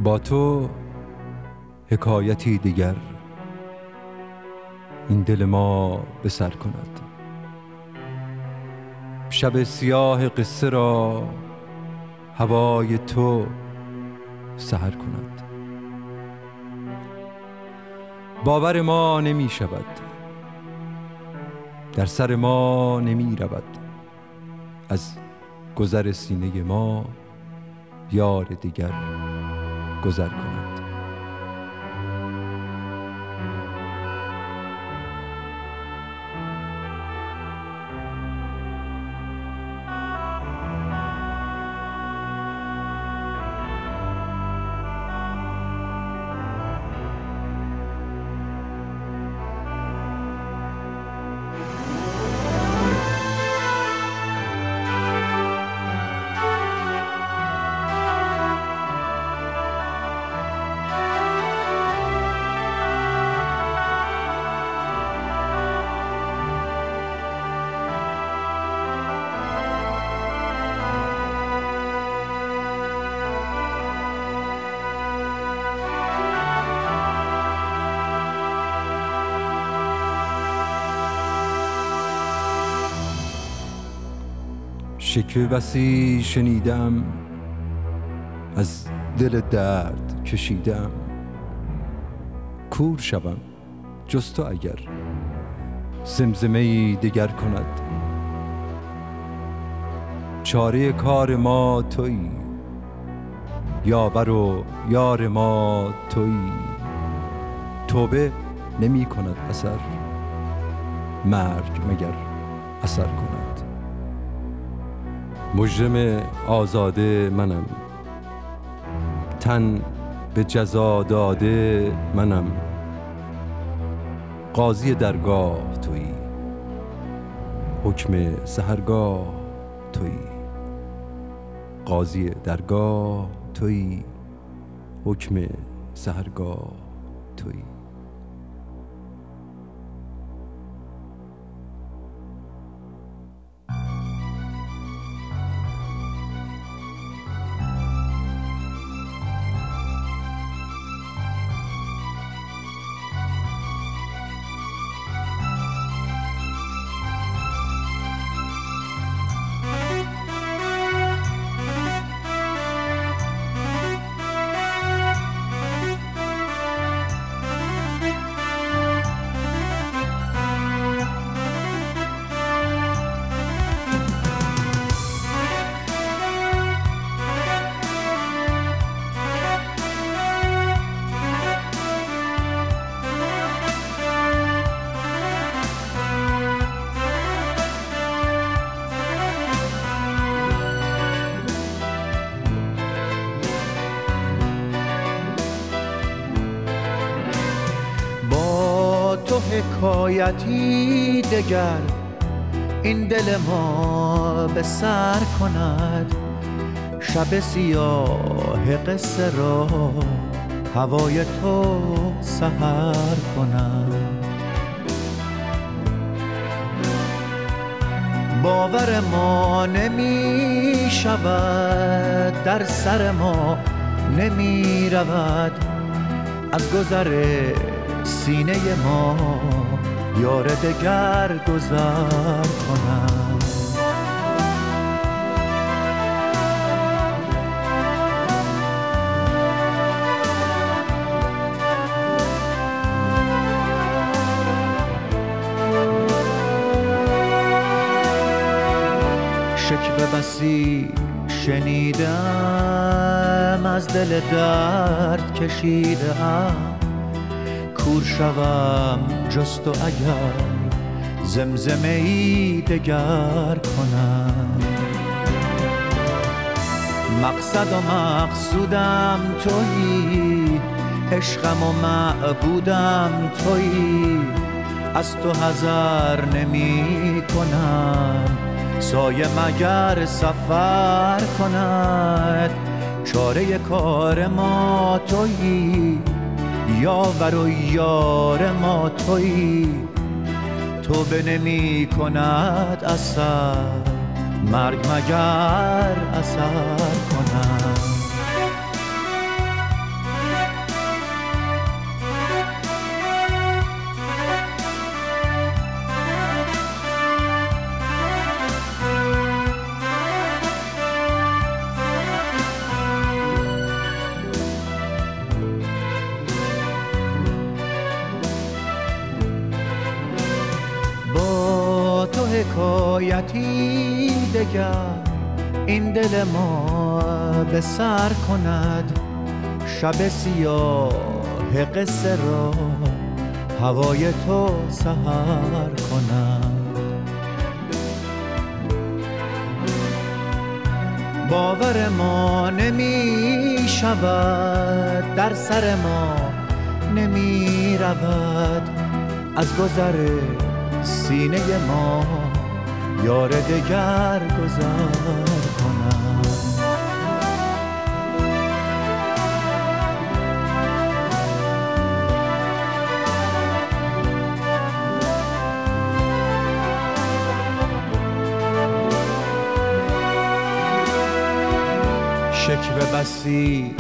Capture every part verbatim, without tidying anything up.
با تو حکایتی دیگر این دل ما به سر کند. شب سیاه قصه را هوای تو سحر کند. باور ما نمی شود، در سر ما نمی رود، از گذر سینه ما یار دیگر گذر کند. شکوه بسی شنیدم، از دل درد کشیدم. کور شوم جز تو اگر زمزمه‌ای دگر کند. چاره کار ما تویی، یاور و یار ما تویی. توبه نمی کند اثر، مرگ مگر اثر کند. مجرم آزاده منم، تن به جزا داده منم. قاضی درگاه تویی، حکم سحرگاه تویی. قاضی درگاه تویی، حکم سحرگاه تویی. حکایتی دگر این دل ما به سر کند. شب سیاه قصه را هوای تو سحر کند. باور ما نمی شود، در سر ما نمی رود، از گذر سینه ما یار دگر گذر کند. شکوه بسی شنیدم، از دل درد کشیدم. کور شوم جز تو اگر زمزمه‌ای دگر کنم. مقصد و مقصودم تویی، عشقم و معبودم تویی. از تو حذر نمی کنم، سایه مگر سفر کند. چاره کار ما تویی، یاور و یار ما تویی. توبه نمی کند اثر، مرگ مگر اثر کند. حکایتی دگر این دل ما به سر کند، شب سیاه قصه را هوای تو سحر کند. باور ما نمی شود، در سر ما نمی رود، از گذر سینه ما یار دگر گذر کند. شکوه بسی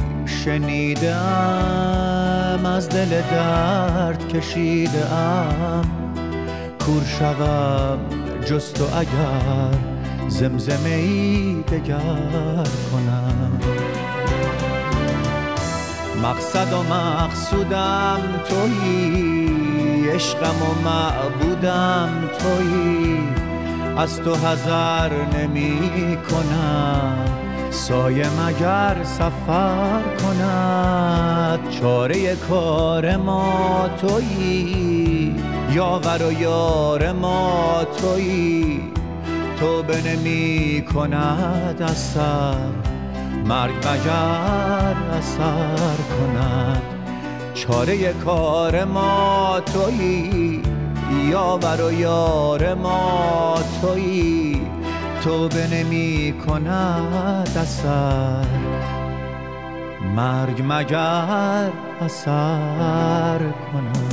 شنیدم، از دل درد کشیدم، کور شوم جست و اگر زمزمه ای دگر کنم. مقصد و مقصودم تویی، عشقم و معبودم تویی، از تو حذر نمی کنم، سایه مگر سفر کند. چاره کار ما تویی، یاور و یار ما تویی، توبه نمی کند اثر، مرگ مگر اثر کند. چاره کار ما تویی، یاور و یار ما تویی، توبه نمی کند اثر، مرگ مگر اثر کند.